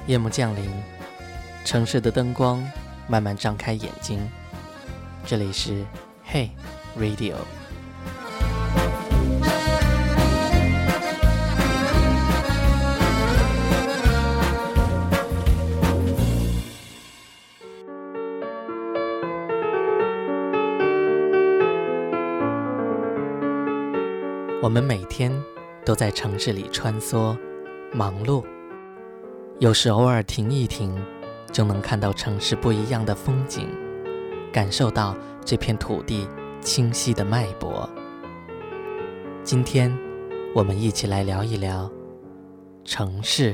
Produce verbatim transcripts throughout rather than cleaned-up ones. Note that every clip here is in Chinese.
夜幕降临，城市的灯光慢慢张开眼睛。这里是 Hey Radio。我们每天都在城市里穿梭忙碌，有时偶尔停一停，就能看到城市不一样的风景，感受到这片土地清晰的脉搏。今天我们一起来聊一聊城市。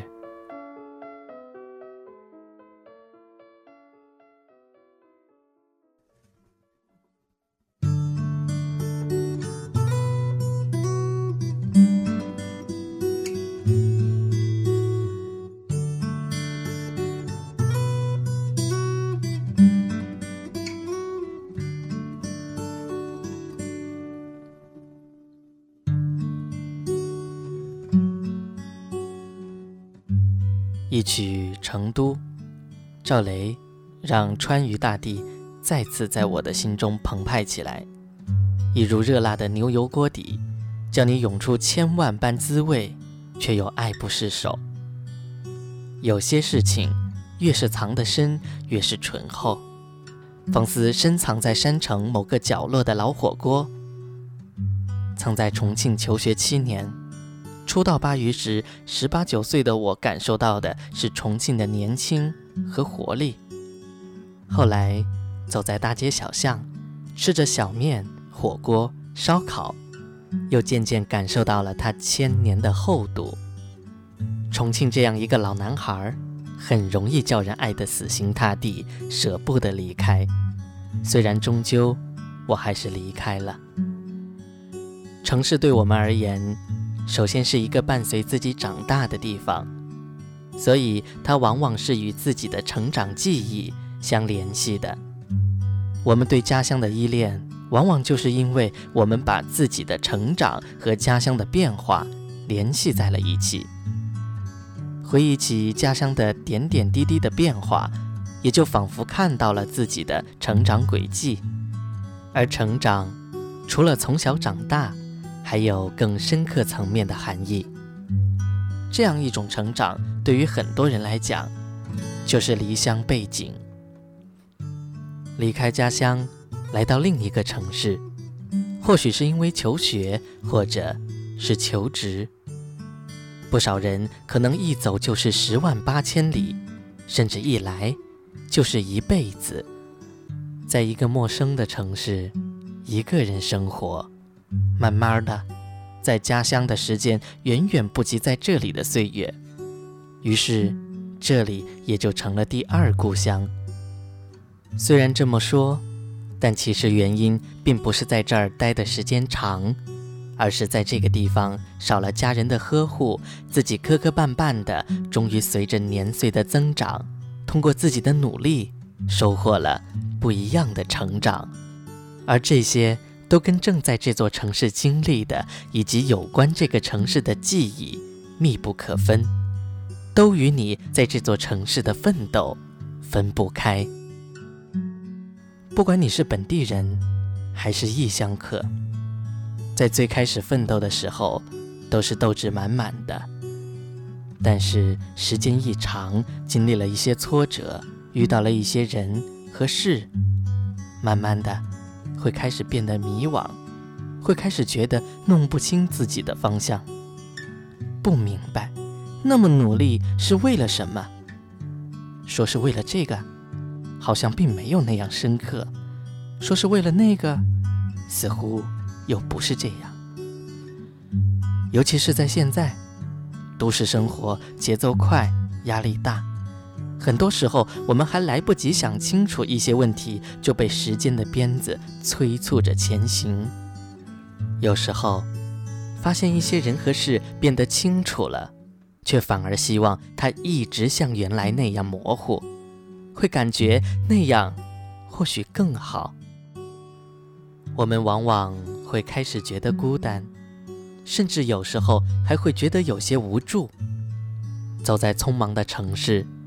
一曲《成都》，赵雷让川渝大地再次在我的心中澎湃起来，一如热辣的牛油锅底，叫你涌出千万般滋味，却又爱不释手。有些事情越是藏得深，越是醇厚，仿似深藏在山城某个角落的老火锅。曾在重庆求学七年，初到巴渝时，十八九岁的我感受到的是重庆的年轻和活力。后来走在大街小巷，吃着小面、火锅、烧烤，又渐渐感受到了它千年的厚度。重庆这样一个老男孩，很容易叫人爱得死心塌地，舍不得离开。虽然终究我还是离开了。城市对我们而言，首先是一个伴随自己长大的地方，所以它往往是与自己的成长记忆相联系的。我们对家乡的依恋，往往就是因为我们把自己的成长和家乡的变化联系在了一起。回忆起家乡的点点滴滴的变化，也就仿佛看到了自己的成长轨迹。而成长，除了从小长大，还有更深刻层面的含义。这样一种成长，对于很多人来讲，就是离乡背井。离开家乡，来到另一个城市，或许是因为求学，或者是求职。不少人可能一走就是十万八千里，甚至一来就是一辈子，在一个陌生的城市，一个人生活。慢慢的，在家乡的时间远远不及在这里的岁月，于是这里也就成了第二故乡。虽然这么说，但其实原因并不是在这儿待的时间长，而是在这个地方少了家人的呵护，自己磕磕绊绊的，终于随着年岁的增长，通过自己的努力，收获了不一样的成长。而这些都跟正在这座城市经历的，以及有关这个城市的记忆密不可分，都与你在这座城市的奋斗分不开。不管你是本地人还是异乡客，在最开始奋斗的时候都是斗志满满的，但是时间一长，经历了一些挫折，遇到了一些人和事，慢慢的会开始变得迷惘，会开始觉得弄不清自己的方向，不明白那么努力是为了什么。说是为了这个，好像并没有那样深刻；说是为了那个，似乎又不是这样。尤其是在现在，都市生活节奏快，压力大，很多时候我们还来不及想清楚一些问题，就被时间的鞭子催促着前行。有时候发现一些人和事变得清楚了，却反而希望它一直像原来那样模糊，会感觉那样或许更好。我们往往会开始觉得孤单，甚至有时候还会觉得有些无助。走在匆忙的城市，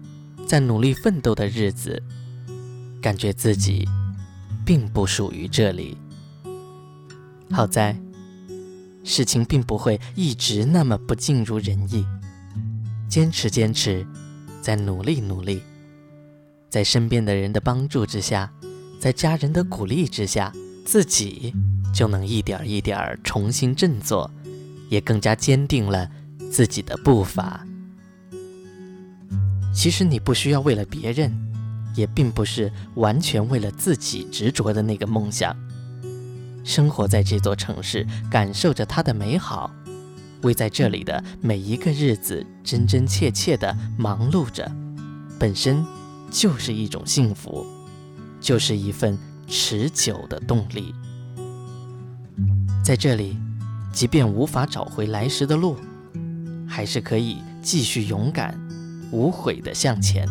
在努力奋斗的日子，感觉自己并不属于这里。好在事情并不会一直那么不尽如人意，坚持坚持，再努力努力，在身边的人的帮助之下，在家人的鼓励之下，自己就能一点一点重新振作，也更加坚定了自己的步伐。其实你不需要为了别人，也并不是完全为了自己执着的那个梦想。生活在这座城市，感受着它的美好，为在这里的每一个日子真真切切地忙碌着，本身就是一种幸福，就是一份持久的动力。在这里，即便无法找回来时的路，还是可以继续勇敢无悔地向前。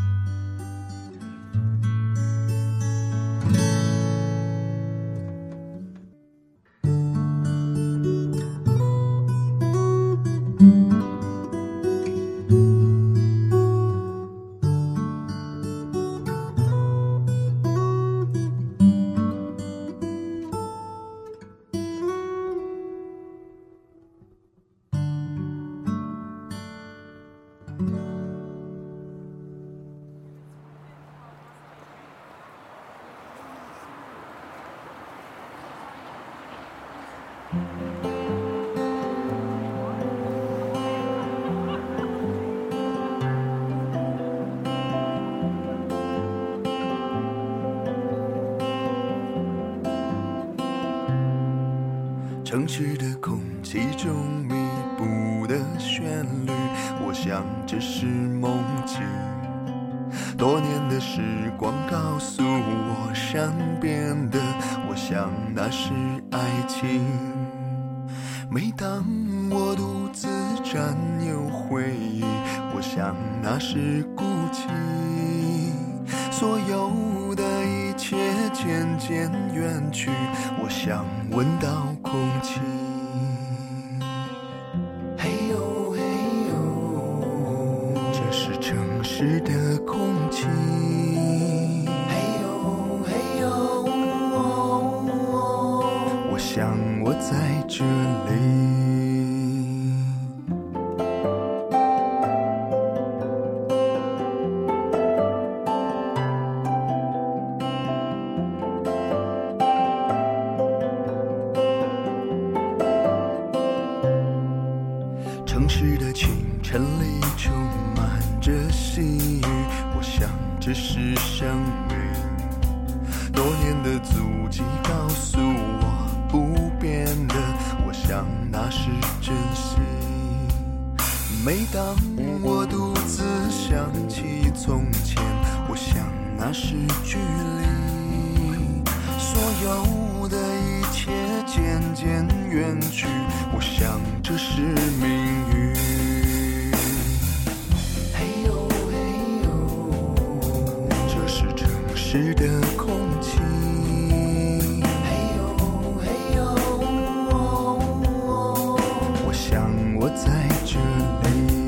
城市的空气中弥补的旋律，我想这是梦境。多年的时光告诉我善变的，我想那是爱情。每当我独自占有回忆，我想那是孤寂。所有的一切渐渐远去，我想闻到空气。嘿呦嘿呦，这是城市的空气。嘿呦嘿呦，我想我在这里。城市的清晨里充满着细雨，我想这是生命。多年的足迹告诉我不变的，我想那是真心。每当我独自想起从前，我想那是距离。所有的一切渐渐远去，我想这是命运。嘿呦嘿呦，这是城市的空气。嘿呦嘿呦，我想我在这里。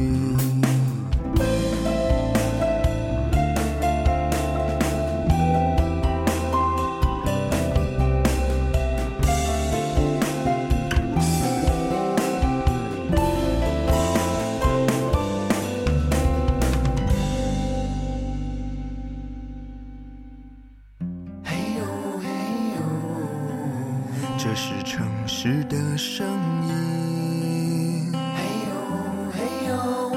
这是城市的声音。嘿呦嘿呦，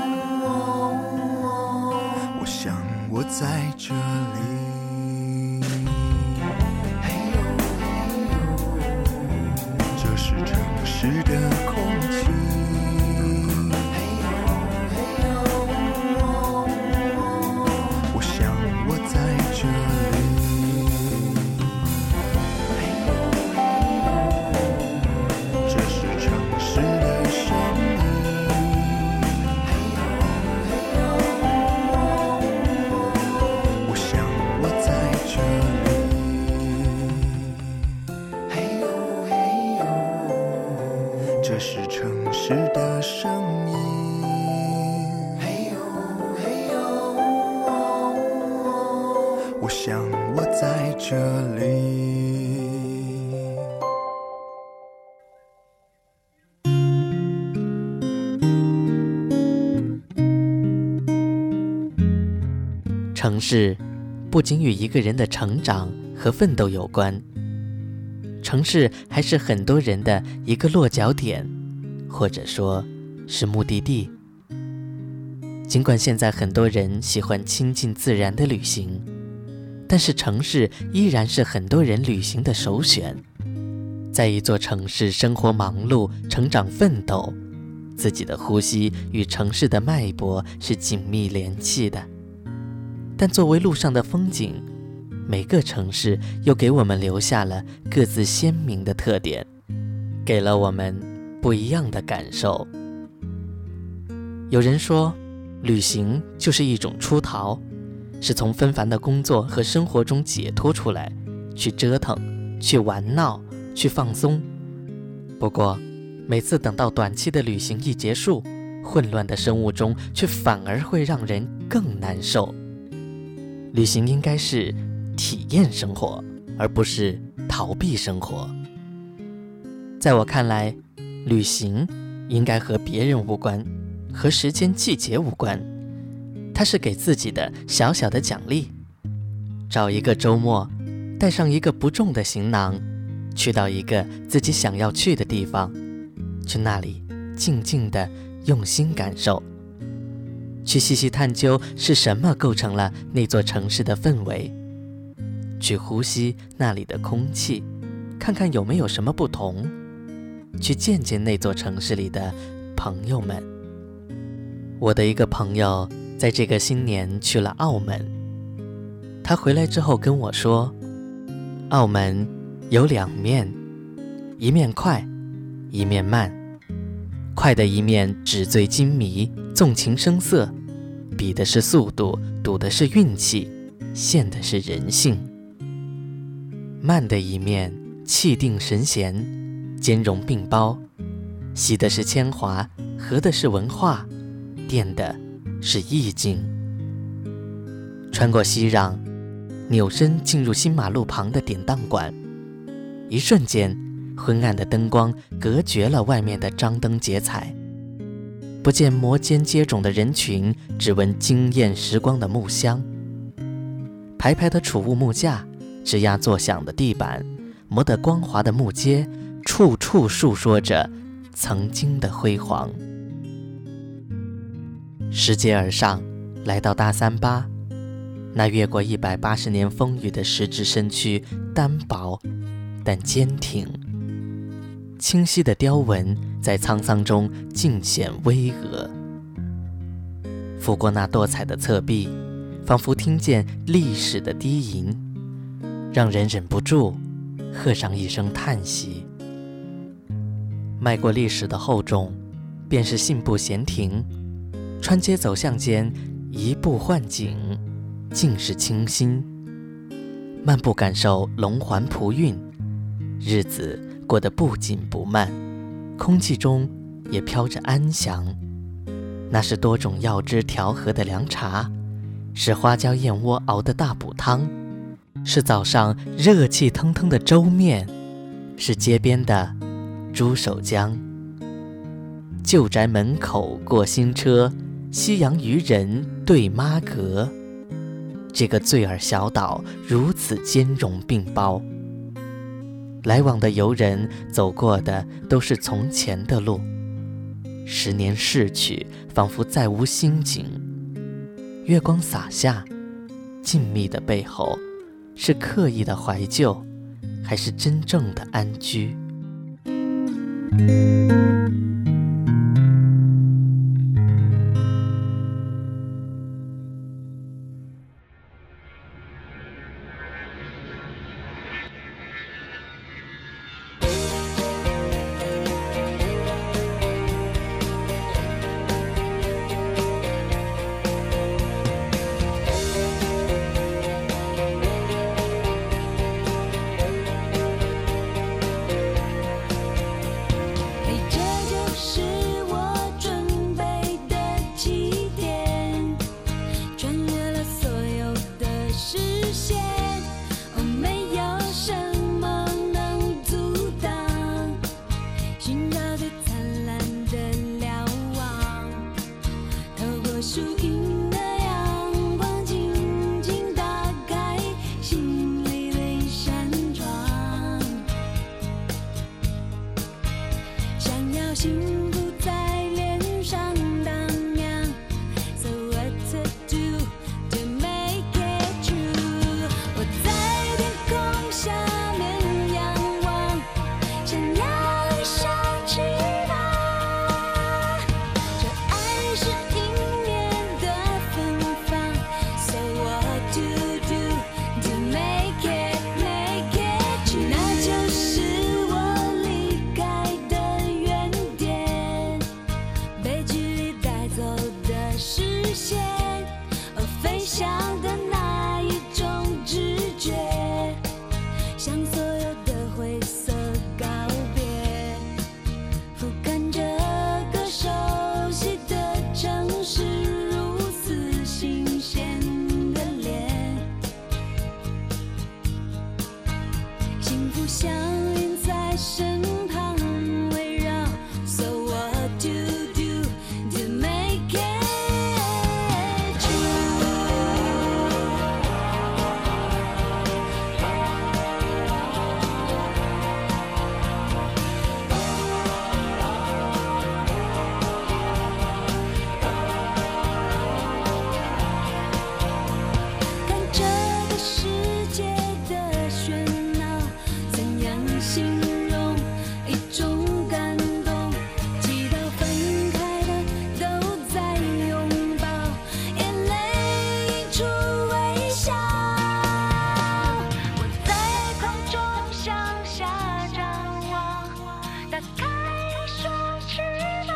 我想我在这里。嘿呦嘿呦，这是城市的空气。嘿呦嘿呦，我想我在这里。这是城市的声音。嘿呦嘿呦， 想我在这里。 城市不仅与一个人的成长和奋斗有关，城市还是很多人的一个落脚点，或者说是目的地。尽管现在很多人喜欢亲近自然的旅行，但是城市依然是很多人旅行的首选。在一座城市生活忙碌，成长奋斗，自己的呼吸与城市的脉搏是紧密联系的。但作为路上的风景，每个城市又给我们留下了各自鲜明的特点，给了我们不一样的感受。有人说，旅行就是一种出逃，是从纷繁的工作和生活中解脱出来，去折腾，去玩闹，去放松。不过，每次等到短期的旅行一结束，混乱的生物钟却反而会让人更难受。旅行应该是体验生活，而不是逃避生活。在我看来，旅行应该和别人无关，和时间季节无关，它是给自己的小小的奖励。找一个周末，带上一个不重的行囊，去到一个自己想要去的地方，去那里静静地用心感受，去细细探究是什么构成了那座城市的氛围，去呼吸那里的空气，看看有没有什么不同，去见见那座城市里的朋友们。我的一个朋友在这个新年去了澳门，他回来之后跟我说，澳门有两面，一面快，一面慢。快的一面纸醉金迷，纵情声色，比的是速度，赌的是运气，陷的是人性。慢的一面气定神闲，兼容并包，习的是铅华，合的是文化，垫的是意境。穿过熙攘，扭身进入新马路旁的典当馆，一瞬间昏暗的灯光隔绝了外面的张灯结彩，不见摩肩接踵的人群，只闻惊艳时光的木香。排排的储物木架，吱呀作响的地板，磨得光滑的木阶，处处诉说着曾经的辉煌。拾阶而上，来到大三巴，那越过一百八十年风雨的石质身躯，单薄但坚挺。清晰的雕纹在沧桑中尽显巍峨，拂过那多彩的侧壁，仿佛听见历史的低吟，让人忍不住喝上一声叹息。迈过历史的厚重，便是信步闲庭，穿街走巷间，移步换景，尽是清新。漫步感受龙环葡韵，日子过得不紧不慢，空气中也飘着安详。那是多种药汁调和的凉茶，是花椒燕窝熬的大补汤，是早上热气腾腾的粥面，是街边的猪手姜。旧宅门口过新车，夕阳渔人对妈阁。这个醉耳小岛如此兼容并包，来往的游人走过的都是从前的路，十年逝去，仿佛再无新景。月光洒下，静谧的背后，是刻意的怀旧，还是真正的安居？ 陪着到幸福在脸上荡漾。So what to do to make it true？ 我在天空下面仰望，想要一双翅膀。这爱是迎面的芬芳。So what to do to make it make it true？ 那就是我离开的原点，被距离带走的视线，而飞翔的那一种直觉，向所有的灰色告别，俯瞰这个熟悉的城市，如此新鲜的脸，幸福像云在身旁围绕。So what to do to make it true？ 看这个世界的喧闹，怎样形容一种感动？祈祷分开的都在拥抱，眼泪映出微笑。我在空中向下张望，打开一双翅膀，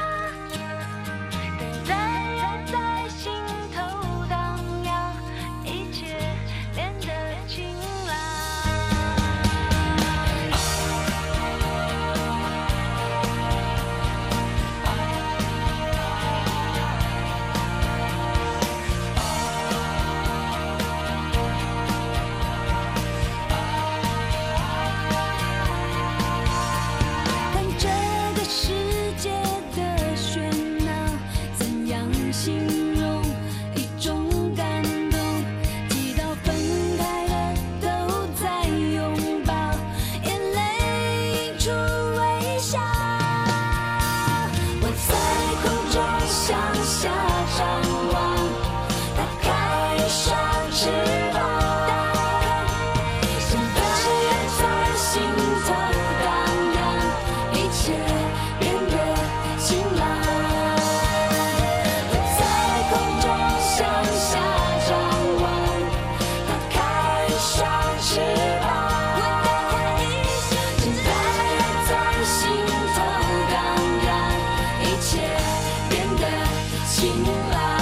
等待爱在心头荡漾，一切变得晴朗。看这个世界的喧闹，怎样形容一种感动？祈祷分开的都在拥抱，眼泪映出微笑。我在空中向下张望，打开一双翅膀，等待爱在心头荡漾，一切变得晴朗。我在空中向下张望，打开一双翅膀，等待爱在心头荡漾，一切变得晴朗。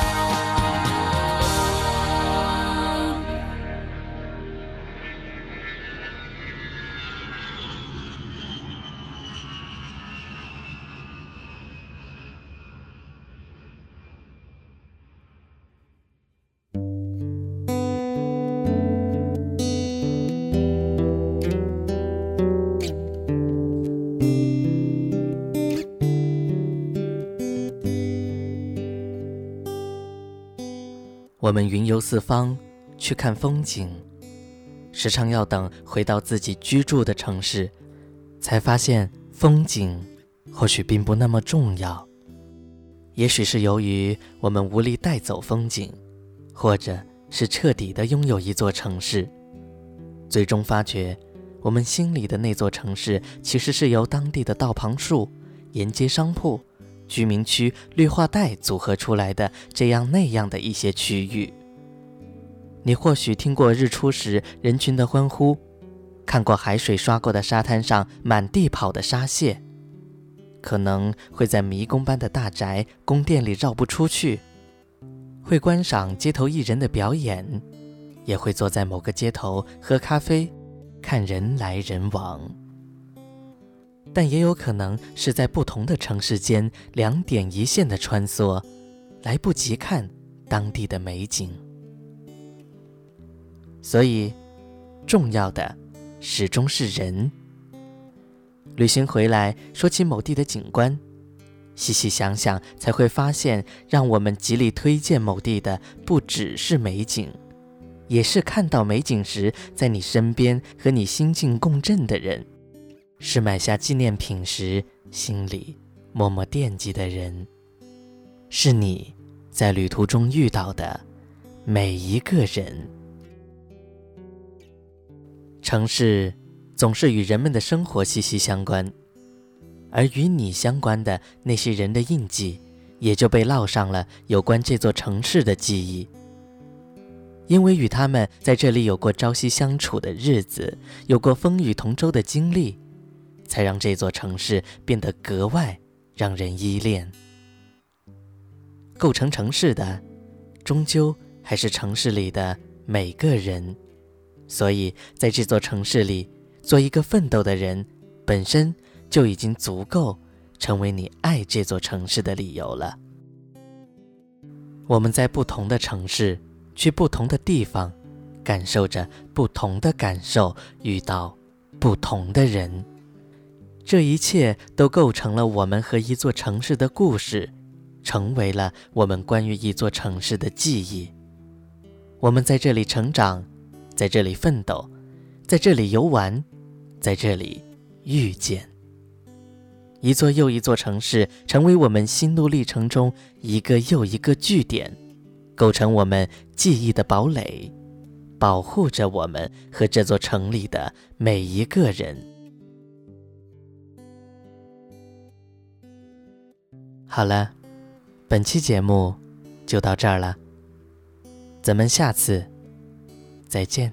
我们云游四方去看风景，时常要等回到自己居住的城市，才发现风景或许并不那么重要。也许是由于我们无力带走风景，或者是彻底的拥有一座城市，最终发觉我们心里的那座城市其实是由当地的道旁树、沿街商铺、居民区、绿化带组合出来的这样那样的一些区域。你或许听过日出时人群的欢呼，看过海水刷过的沙滩上满地跑的沙蟹，可能会在迷宫般的大宅宫殿里绕不出去，会观赏街头艺人的表演，也会坐在某个街头喝咖啡，看人来人往。但也有可能是在不同的城市间两点一线的穿梭，来不及看当地的美景。所以重要的始终是人。旅行回来，说起某地的景观，细细想想才会发现，让我们极力推荐某地的不只是美景，也是看到美景时在你身边和你心境共振的人。 是买下纪念品时心里默默惦记的人，是你在旅途中遇到的每一个人。城市总是与人们的生活息息相关，而与你相关的那些人的印记，也就被烙上了有关这座城市的记忆。因为与他们在这里有过朝夕相处的日子，有过风雨同舟的经历，才让这座城市变得格外让人依恋。构成城市的，终究还是城市里的每个人。所以在这座城市里，做一个奋斗的人，本身就已经足够成为你爱这座城市的理由了。我们在不同的城市，去不同的地方，感受着不同的感受，遇到不同的人，这一切都构成了我们和一座城市的故事，成为了我们关于一座城市的记忆。我们在这里成长，在这里奋斗，在这里游玩，在这里遇见。一座又一座城市，成为我们心路历程中一个又一个据点，构成我们记忆的堡垒，保护着我们和这座城里的每一个人。好了，本期节目就到这儿了，咱们下次再见。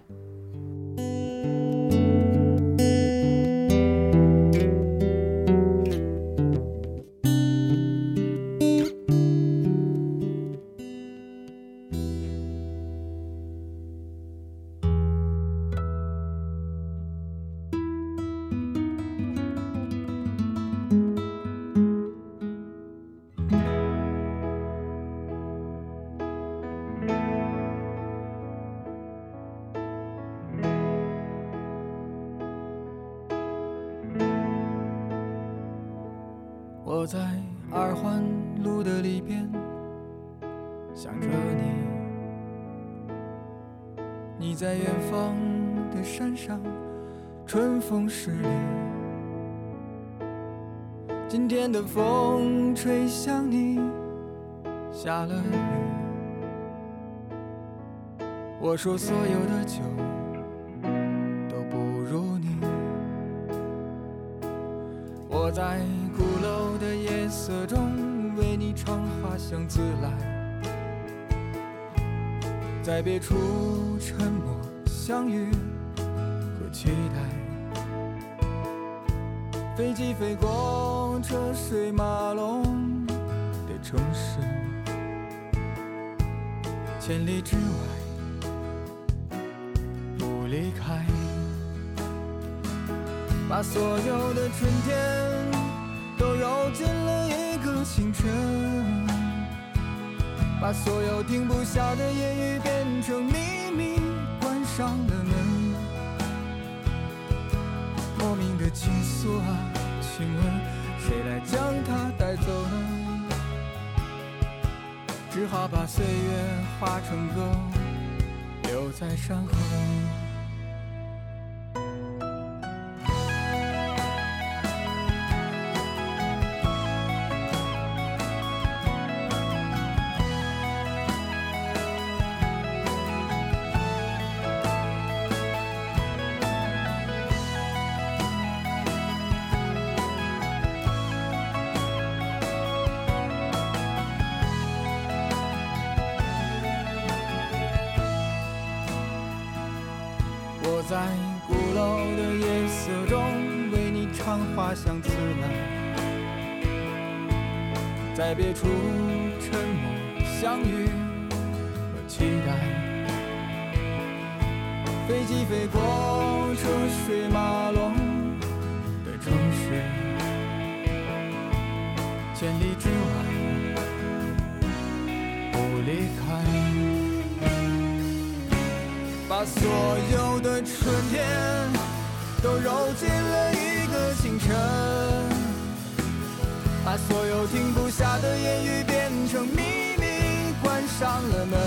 我在二环路的里边想着你，你在远方的山上，春风十里。今天的风吹向你，下了雨。我说所有的酒都不如你。我在鼓楼的夜色中为你唱花香自来，在别处沉默相遇和期待。飞机飞过车水马龙的城市，千里之外不离开。把所有的春天都揉进了一个清晨，把所有停不下的言语变成秘密，关上了门。莫名的情愫啊，请问谁来将它带走呢？只好把岁月化成歌，留在山河。我在鼓楼的夜色中为你唱花香自来，在别处沉默相遇和期待。飞机飞过车水马龙的城市，千里之外不离开。把所有的春天都揉进了一个清晨，把所有停不下的言语变成秘密，关上了门。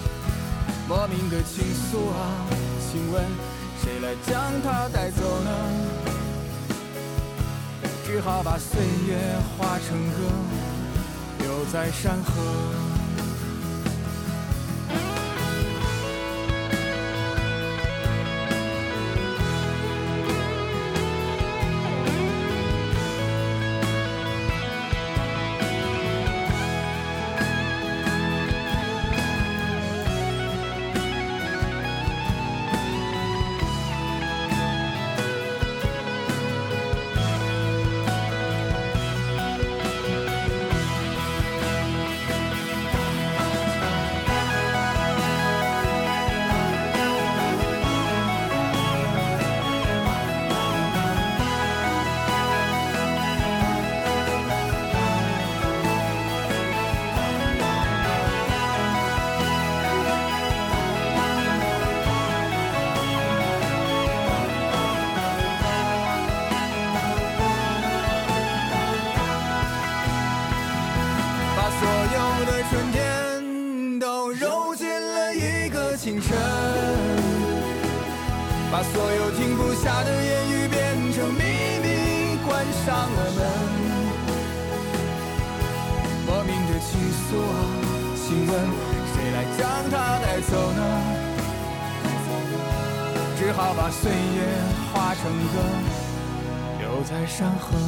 莫名的情愫啊，请问谁来将它带走呢？ 好把岁月化成歌，留在山河。清晨，把所有停不下的言语变成秘密，关上了门。莫名的倾诉啊，请问谁来将它带走呢？只好把岁月化成歌，留在山河。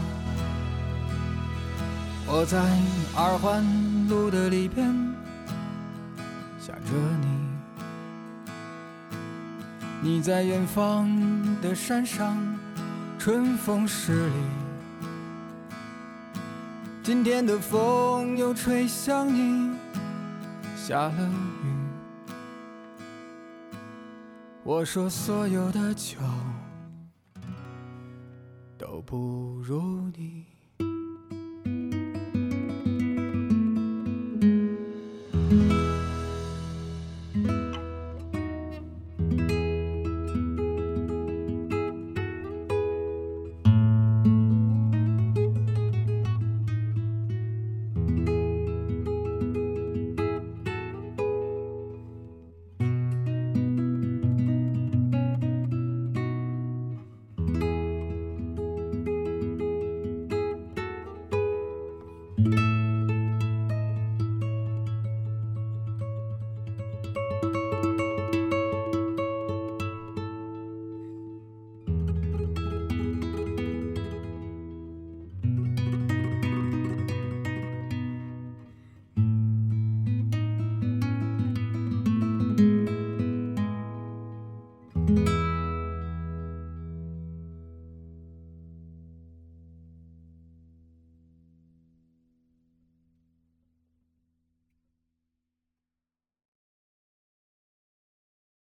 我在二环路的里边想着你，你在远方的山上，春风十里。今天的风又吹向你，下了雨。我说所有的酒都不如你。